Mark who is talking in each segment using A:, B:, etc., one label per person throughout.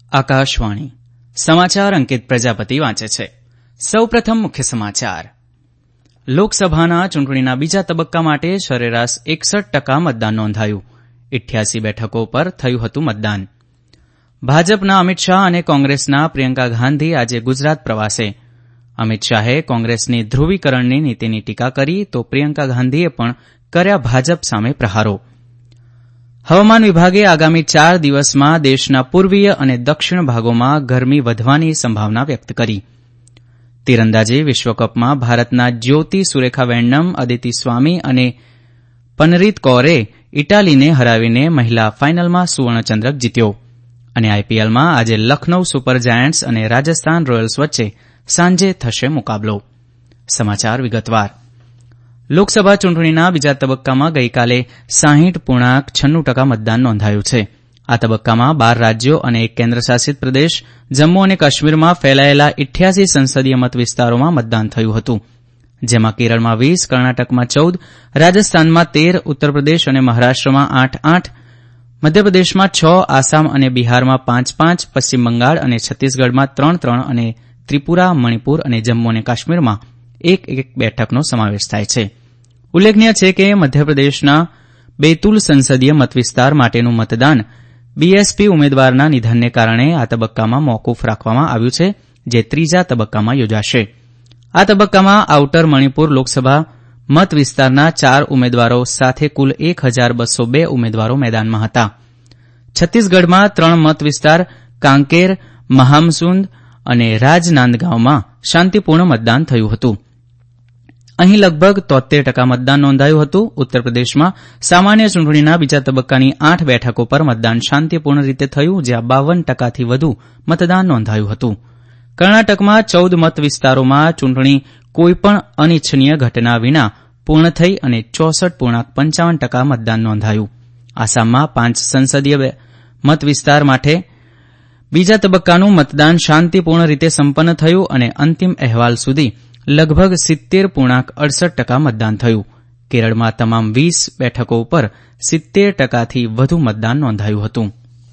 A: આકાશવાણી સમાચાર અંકિત પ્રજાપતિ વાંચે છે. સૌપ્રથમ મુખ્ય સમાચાર. લોકસભાના ચૂંટણીના બીજા તબક્કા માટે સરેરાશ 61% મતદાન નોંધાયું. 88 બેઠકો પર થયું હતું મતદાન. ભાજપના અમિત શાહ અને કોંગ્રેસના પ્રિયંકા ગાંધી આજે ગુજરાત પ્રવાસે. અમિત શાહે કોંગ્રેસની ધ્રુવીકરણની નીતિની ટીકા કરી તો પ્રિયંકા ગાંધીએ પણ કર્યા ભાજપ સામે પ્રહારો. હવામાન વિભાગે આગામી 4 દિવસમાં દેશના પૂર્વીય અને દક્ષિણ ભાગોમાં ગરમી વધવાની સંભાવના વ્યક્ત કરી. તીરંદાજી વિશ્વકપમાં ભારતના જ્યોતિ સુરેખા વેન્નમ, અદિતિ સ્વામી અને પનરીત કૌરે ઇટાલીને હરાવીને મહિલા ફાઇનલમાં સુવર્ણચંદ્રક જીત્યો. અને આઈપીએલમાં આજે લખનૌ સુપર જાયન્ટ્સ અને રાજસ્થાન રોયલ્સ વચ્ચે સાંજે થશે મુકાબલો. સમાચાર વિગતવાર. લોકસભા ચૂંટણીના બીજા તબક્કામાં ગઈકાલે 60.96% મતદાન નોંધાયું છે. આ તબક્કામાં 12 રાજ્યો અને એક કેન્દ્રશાસિત પ્રદેશ જમ્મુ અને કાશ્મીરમાં ફેલાયેલા 88 સંસદીય મત વિસ્તારોમાં મતદાન થયું હતું. જેમાં કેરળમાં 20, કર્ણાટકમાં 14, રાજસ્થાનમાં 13, ઉત્તરપ્રદેશ અને મહારાષ્ટ્રમાં 8-8, મધ્યપ્રદેશમાં 6, આસામ અને બિહારમાં 5-5, પશ્ચિમ બંગાળ અને છત્તીસગઢમાં 3-3 અને ત્રિપુરા, મણિપુર અને જમ્મુ અને કાશ્મીરમાં 1-1 બેઠકનો સમાવેશ થાય છે. ઉલ્લેખનીય છે કે મધ્યપ્રદેશના બેતુલ સંસદીય મતવિસ્તાર માટેનું મતદાન બીએસપી ઉમેદવારના નિધનને કારણે આ તબક્કામાં મોકૂફ રાખવામાં આવ્યું છે, જે ત્રીજા તબક્કામાં યોજાશે. આ તબક્કામાં આઉટર મણિપુર લોકસભા મત વિસ્તારના 4 ઉમેદવારો સાથે કુલ 1202 ઉમેદવારો મેદાનમાં હતા. છત્તીસગઢમાં 3 મત વિસ્તાર કાંકેર, મહામસુંદ અને રાજનાંદગાંવમાં શાંતિપૂર્ણ મતદાન થયું હતું. અહીં લગભગ 73% મતદાન નોંધાયું હતું. ઉત્તરપ્રદેશમાં સામાન્ય ચૂંટણીના બીજા તબક્કાની 8 બેઠકો પર મતદાન શાંતિપૂર્ણ રીતે થયું, જ્યાં 52%થી વધુ મતદાન નોંધાયું હતું. કર્ણાટકમાં 14 મત વિસ્તારોમાં ચૂંટણી કોઈપણ અનિચ્છનીય ઘટના વિના પૂર્ણ થઈ અને 64.55% મતદાન નોંધાયું. આસામમાં 5 સંસદીય મત વિસ્તાર માટે બીજા તબક્કાનું મતદાન શાંતિપૂર્ણ રીતે સંપન્ન થયું અને અંતિમ અહેવાલ સુધી લગભગ 70.68% મતદાન થયું. કેરળમાં તમામ 20 બેઠકો ઉપર 70%થી વધુ મતદાન નોંધાયું હતું.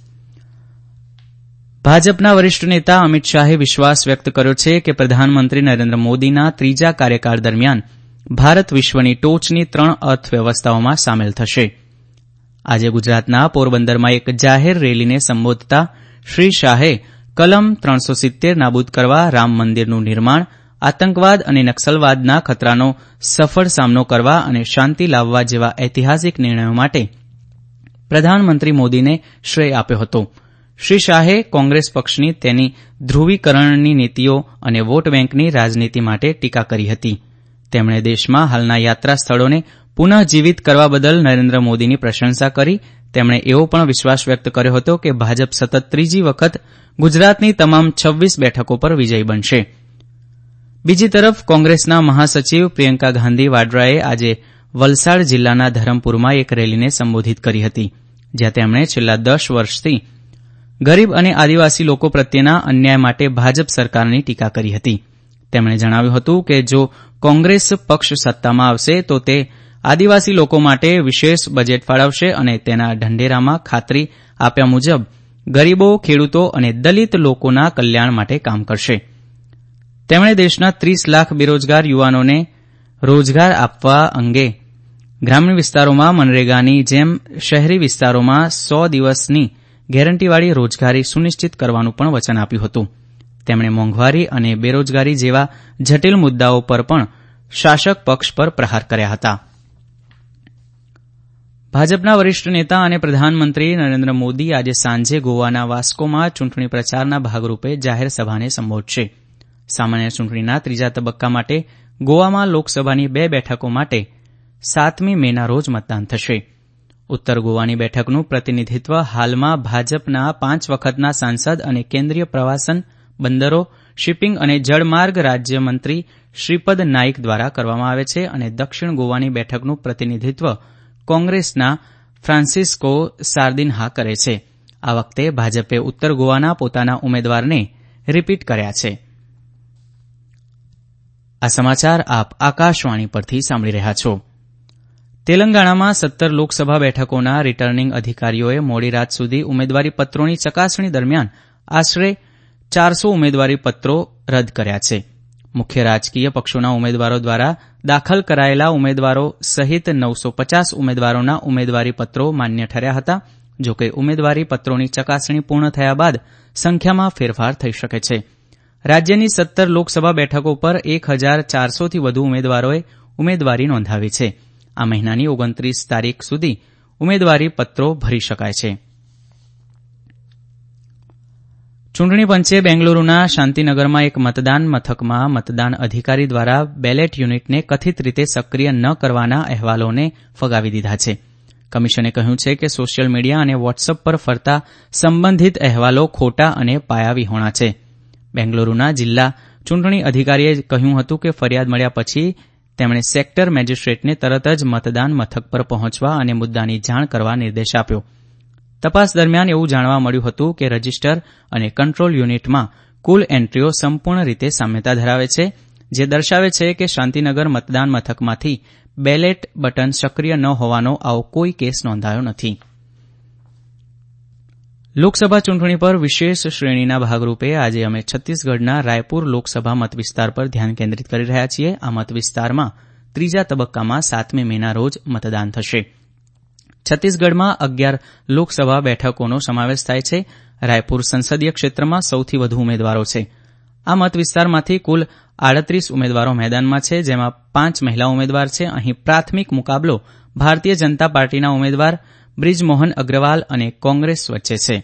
A: ભાજપના વરિષ્ઠ નેતા અમિત શાહે વિશ્વાસ વ્યક્ત કર્યો છે કે પ્રધાનમંત્રી નરેન્દ્ર મોદીના ત્રીજા કાર્યકાળ દરમિયાન ભારત વિશ્વની ટોચની 3 અર્થવ્યવસ્થાઓમાં સામેલ થશે. આજે ગુજરાતના પોરબંદરમાં એક જાહેર રેલીને સંબોધતા શ્રી શાહે કલમ 370 નાબૂદ કરવા, રામ મંદિરનું નિર્માણ, આતંકવાદ અને નક્સલવાદના ખતરાનો સફળ સામનો કરવા અને શાંતિ લાવવા જેવા ઐતિહાસિક નિર્ણયો માટે પ્રધાનમંત્રી મોદીને શ્રેય આપ્યો હતો. શ્રી શાહે કોંગ્રેસ પક્ષની તેની ધ્રુવીકરણની નીતિઓ અને વોટ બેંકની રાજનીતિ માટે ટીકા કરી હતી. તેમણે દેશમાં હાલના યાત્રા સ્થળોને પુનઃજીવિત કરવા બદલ નરેન્દ્ર મોદીની પ્રશંસા કરી. તેમણે એવો પણ વિશ્વાસ વ્યક્ત કર્યો હતો કે ભાજપ સતત ત્રીજી વખત ગુજરાતની તમામ 26 બેઠકો પર વિજયી બનશે. બીજી તરફ કોંગ્રેસના મહાસચિવ પ્રિયંકા ગાંધી વાડ્રાએ આજે વલસાડ જિલ્લાના ધરમપુરમાં એક રેલીને સંબોધિત કરી હતી, જ્યાં તેમણે છેલ્લા 10 વર્ષથી ગરીબ અને આદિવાસી લોકો પ્રત્યેના અન્યાય માટે ભાજપ સરકારની ટીકા કરી હતી. તેમણે જણાવ્યું હતું કે જો કોંગ્રેસ પક્ષ સત્તામાં આવશે તો તે આદિવાસી લોકો માટે વિશેષ બજેટ ફાળવશે અને તેના ઢંઢેરામાં ખાતરી આપ્યા મુજબ ગરીબો, ખેડૂતો અને દલિત લોકોના કલ્યાણ માટે કામ કરશે. તેમણે દેશના 30 લાખ બેરોજગાર યુવાનોને રોજગાર આપવા અંગે ગ્રામીણ વિસ્તારોમાં મનરેગાની જેમ શહેરી વિસ્તારોમાં 100 દિવસની ગેરંટીવાળી રોજગારી સુનિશ્ચિત કરવાનું પણ વચન આપ્યું હતું. તેમણે મોંઘવારી અને બેરોજગારી જેવા જટિલ મુદ્દાઓ પર પણ શાસક પક્ષ પર પ્રહાર કર્યા હતા. ભાજપના વરિષ્ઠ નેતા અને પ્રધાનમંત્રી નરેન્દ્ર મોદી આજે સાંજે ગોવાના વાસ્કોમાં ચૂંટણી પ્રચારના ભાગરૂપે જાહેર સભાને સંબોધશે. સામાન્ય ચૂંટણીના ત્રીજા તબક્કા માટે ગોવામાં લોકસભાની 2 બેઠકો માટે 7મી મેના રોજ મતદાન થશે. ઉત્તર ગોવાની બેઠકનું પ્રતિનિધિત્વ હાલમાં ભાજપના 5 વખતના સાંસદ અને કેન્દ્રીય પ્રવાસન, બંદરો, શિપિંગ અને જળમાર્ગ રાજ્યમંત્રી શ્રીપદ નાઇક દ્વારા કરવામાં આવે છે અને દક્ષિણ ગોવાની બેઠકનું પ્રતિનિધિત્વ કોંગ્રેસના ફ્રાન્સિસ્કો સાર્દિન્હા કરે છે. આ વખતે ભાજપે ઉત્તર ગોવાના પોતાના ઉમેદવારને રિપીટ કર્યા છે. આ સમાચાર આપ આકાશવાણી પરથી સાંભળી રહ્યા છો. તેલંગાણામાં 17 લોકસભા બેઠકોના રિટર્નિંગ અધિકારીઓએ મોડી રાત સુધી ઉમેદવારી પત્રોની ચકાસણી દરમિયાન આશરે 400 ઉમેદવારી પત્રો રદ કર્યા છે. મુખ્ય રાજકીય પક્ષોના ઉમેદવારો દ્વારા દાખલ કરાયેલા ઉમેદવારો સહિત 950 ઉમેદવારોના ઉમેદવારી પત્રો માન્ય ઠર્યા હતા. જોકે ઉમેદવારી પત્રોની ચકાસણી પૂર્ણ થયા બાદ સંખ્યામાં ફેરફાર થઈ શકે છે. રાજ્યની 17 લોકસભા બેઠકો પર 1,400થી વધુ ઉમેદવારોએ ઉમેદવારી નોંધાવી છે. આ મહિનાની 29 તારીખ સુધી ઉમેદવારી પત્રો ભરી શકાય છે. ચૂંટણી પંચે બેંગલુરુના શાંતિનગરમાં એક મતદાન મથકમાં મતદાન અધિકારી દ્વારા બેલેટ યુનિટને કથિત રીતે સક્રિય ન કરવાના અહેવાલોને ફગાવી દીધા છે. કમિશને કહ્યું છે કે સોશિયલ મીડિયા અને વોટ્સઅપ પર ફરતા સંબંધિત અહેવાલો ખોટા અને પાયાવિહોણા છે. બેંગલુરુના જિલ્લા ચૂંટણી અધિકારીએ કહ્યું હતું કે ફરિયાદ મળ્યા પછી તેમણે સેક્ટર મેજિસ્ટ્રેટને તરત જ મતદાન મથક પર પહોંચવા અને મુદ્દાની જાણ કરવા નિર્દેશ આપ્યો. તપાસ દરમિયાન એવું જાણવા મળ્યું હતું કે રજિસ્ટર અને કંટ્રોલ યુનિટમાં કુલ એન્ટ્રીઓ સંપૂર્ણ રીતે સામ્યતા ધરાવે છે, જે દર્શાવે છે કે શાંતિનગર મતદાન મથકમાંથી બેલેટ બટન સક્રિય ન હોવાનો આવો કોઈ કેસ નોંધાયો નથી. લોકસભા ચૂંટણી પર વિશેષ શ્રેણીના ભાગરૂપે આજે અમે છત્તીસગઢના રાયપુર લોકસભા મતવિસ્તાર પર ધ્યાન કેન્દ્રિત કરી રહ્યા છીએ. આ મતવિસ્તારમાં ત્રીજા તબક્કામાં 7મી મેના રોજ મતદાન થશે. છત્તીસગઢમાં 11 લોકસભા બેઠકોનો સમાવેશ થાય છે. રાયપુર સંસદીય ક્ષેત્રમાં સૌથી વધુ ઉમેદવારો છે. આ મતવિસ્તારમાંથી કુલ 38 ઉમેદવારો મેદાનમાં છે, જેમાં 5 મહિલા ઉમેદવાર છે. અહીં પ્રાથમિક મુકાબલો ભારતીય જનતા પાર્ટીના ઉમેદવાર બ્રિજમોહન અગ્રવાલ અને કોંગ્રેસ વચ્ચે છે.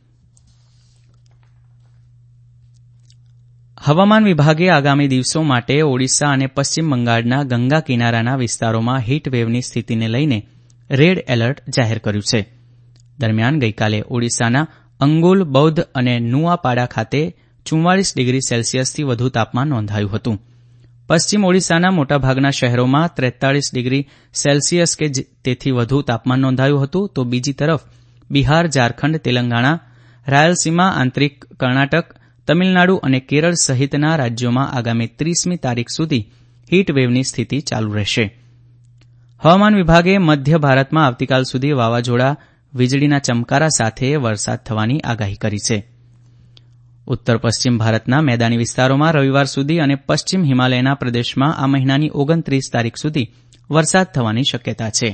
A: હવામાન વિભાગે આગામી દિવસો માટે ઓડિશા અને પશ્ચિમ બંગાળના ગંગા કિનારાના વિસ્તારોમાં હીટવેવની સ્થિતિને લઈને રેડ એલર્ટ જાહેર કર્યું છે. દરમિયાન ગઈકાલે ઓડિશાના અંગુલ, બૌદ્ધ અને નુઆપાડા ખાતે 44 ડિગ્રી સેલ્સિયસથી વધુ તાપમાન નોંધાયું હતું. પશ્ચિમ ઓડિશાના મોટાભાગના શહેરોમાં 43 ડિગ્રી સેલ્સિયસ કે તેથી વધુ તાપમાન નોંધાયું હતું. તો બીજી તરફ બિહાર, ઝારખંડ, તેલંગાણા, રાયલસીમા, આંતરિક કર્ણાટક, તમિલનાડુ અને કેરળ સહિતના રાજ્યોમાં આગામી 30મી તારીખ સુધી હીટવેવની સ્થિતિ ચાલુ રહેશે. હવામાન વિભાગે મધ્ય ભારતમાં આવતીકાલ સુધી વાવાઝોડા, વીજળીના ચમકારા સાથે વરસાદ થવાની આગાહી કરી છે. ઉત્તર પશ્ચિમ ભારતના મેદાની વિસ્તારોમાં રવિવાર સુધી અને પશ્ચિમ હિમાલયના પ્રદેશમાં આ મહિનાની 29 તારીખ સુધી વરસાદ થવાની શક્યતા છે.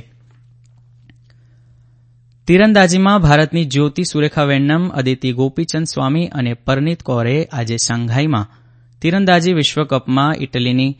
A: તીરંદાજીમાં ભારતની જ્યોતિ સુરેખા વેન્નમ, અદિતિ ગોપીચંદ સ્વામી અને પરનીત કૌરે આજે શાંઘાઈમાં તીરંદાજી વિશ્વકપમાં ઇટલીની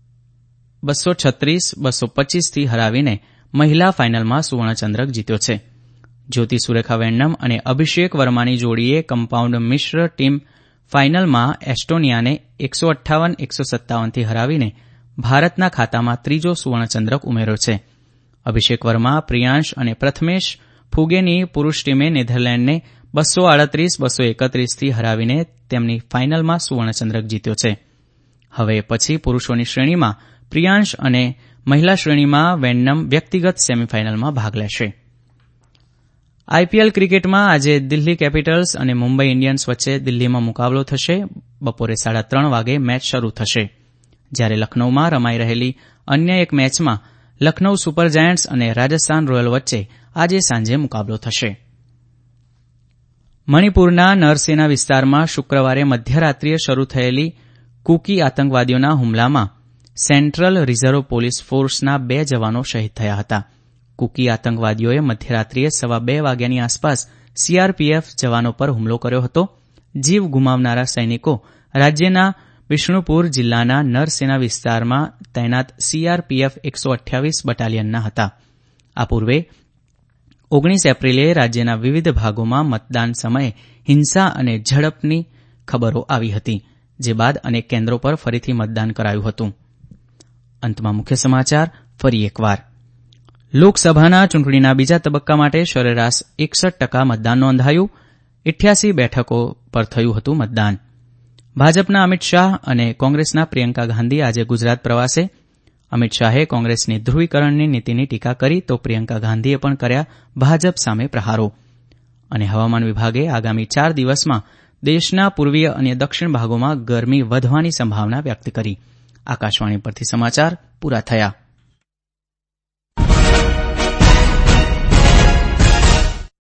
A: 236-225થી હરાવીને મહિલા ફાઇનલમાં સુવર્ણચંદ્રક જીત્યો છે. જ્યોતિ સુરેખા વેન્નમ અને અભિષેક વર્માની જોડીએ કમ્પાઉન્ડ મિશ્ર ટીમ ફાઇનલમાં એસ્ટોનિયાને 158-157થી હરાવીને ભારતના ખાતામાં ત્રીજો સુવર્ણચંદ્રક ઉમેર્યો છે. અભિષેક વર્મા, પ્રિયાંશ અને પ્રથમેશ ફુગેની પુરૂષ ટીમે નેધરલેન્ડને 238-231થી હરાવીને તેમની ફાઇનલમાં સુવર્ણચંદ્રક જીત્યો છે. હવે પછી પુરૂષોની શ્રેણીમાં પ્રિયાંશ અને મહિલા શ્રેણીમાં વેન્નમ વ્યક્તિગત સેમીફાઇનલમાં ભાગ લેશે. આઈપીએલ ક્રિકેટમાં આજે દિલ્હી કેપિટલ્સ અને મુંબઈ ઇન્ડિયન્સ વચ્ચે દિલ્હીમાં મુકાબલો થશે. બપોરે 3:30 વાગે મેચ શરૂ થશે. જ્યારે લખનૌમાં રમાઈ રહેલી અન્ય એક મેચમાં લખનૌ સુપર જાયન્ટ્સ અને રાજસ્થાન રોયલ વચ્ચે આજે સાંજે મુકાબલો થશે. મણિપુરના નરસેના વિસ્તારમાં શુક્રવારે મધ્યરાત્રિએ શરૂ થયેલી કુકી આતંકવાદીઓના હુમલામાં સેન્ટ્રલ રિઝર્વ પોલીસ ફોર્સના 2 જવાનો શહીદ થયા હતા. કુકી આતંકવાદીઓએ મધ્યરાત્રિએ 2:15 વાગ્યાની આસપાસ સીઆરપીએફ જવાનો પર હુમલો કર્યો હતો. જીવ ગુમાવનારા સૈનિકો રાજ્યના બિષ્ણુપુર જિલ્લાના નરસેના વિસ્તારમાં તૈનાત સીઆરપીએફ 128 બટાલિયનના હતા. આ પૂર્વે 19 એપ્રિલે રાજ્યના વિવિધ ભાગોમાં મતદાન સમયે હિંસા અને ઝડપની ખબરો આવી હતી, જે બાદ અનેક કેન્દ્રો પર ફરીથી મતદાન કરાયું હતું. અંતમાં મુખ્ય સમાચાર ફરી એકવાર. લોકસભાના ચૂંટણીના બીજા તબક્કા માટે સરેરાશ 61% મતદાન નોંધાયું. 88 બેઠકો પર થયું હતું મતદાન. ભાજપના અમિત શાહ અને કોંગ્રેસના પ્રિયંકા ગાંધી આજે ગુજરાત પ્રવાસે. અમિત શાહે કોંગ્રેસની ધ્રુવીકરણની નીતિની ટીકા કરી તો પ્રિયંકા ગાંધીએ પણ કર્યા ભાજપ સામે પ્રહારો. અને હવામાન વિભાગે આગામી 4 દિવસમાં દેશના પૂર્વીય અને દક્ષિણ ભાગોમાં ગરમી વધવાની સંભાવના વ્યક્ત કરી. આકાશવાણી પરથી સમાચાર પૂરા થયા.